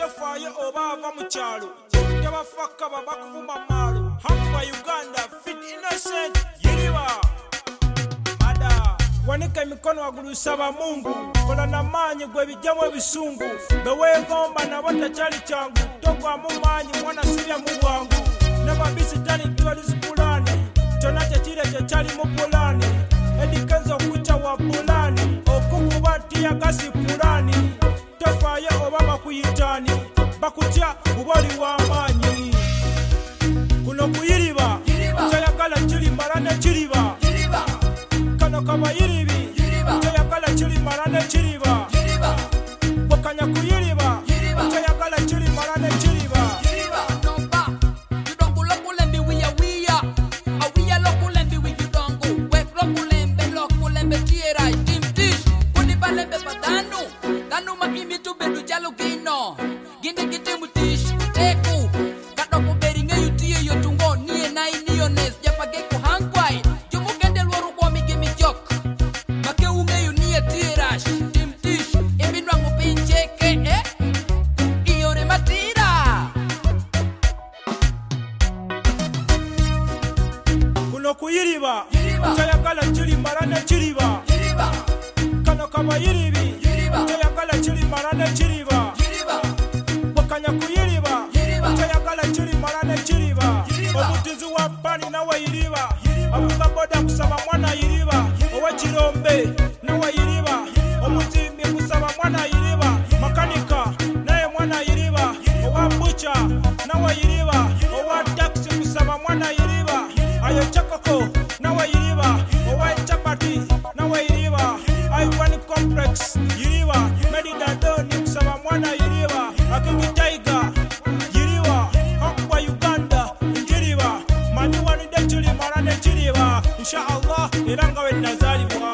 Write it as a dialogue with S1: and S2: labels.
S1: tofayo obava mu kyalo tebafaka babakuvuma malo hapa Uganda fit innocent yiriba ada wanika mikono wagulusaba Mungu kola na manyi gwe bijjamu ebisungu bewegomba nabo takyali kyangu togwa mu manyi mwana sibya mu bwangu n'ababisi tani tuwalizipulani kyonna kyekire kyekyali mu pulani edikenzo okuca wa pulani okukuba tiyagasi pulani tofayo oba bakuyitani bakutya ubali w'amaanyi kuno kuyiriba toyagala kirimala ne kiriba kano kabayiribi toyagala kirimala ne kiriba bokanya kuyiriba toyagala kirimala ne kiriba kuyiriba toyagala kirimala ne kiriba kano kabayiribi toyagala kirimala ne kiriba bokanya kuyiriba toyagala kirimala ne kiriba omutizi wa bani nawe yiriba avuga boda kusaba mwana yiriba owa kirombe nawe yiriba omuzimbi kusaba mwana yiriba makanika naye mwana yiriba owa bucha nawe yiriba owa taxi kusaba mwana yiriba ayo chakoko nawe yiriba owa chapati nawe yiriba I1 complex yiriba medidadoni kusaba mwana yiriba akingi tiger yiriba hapa Uganda yiriba mani wanide chiri marane chiriba inshallah iranga we nazaliwa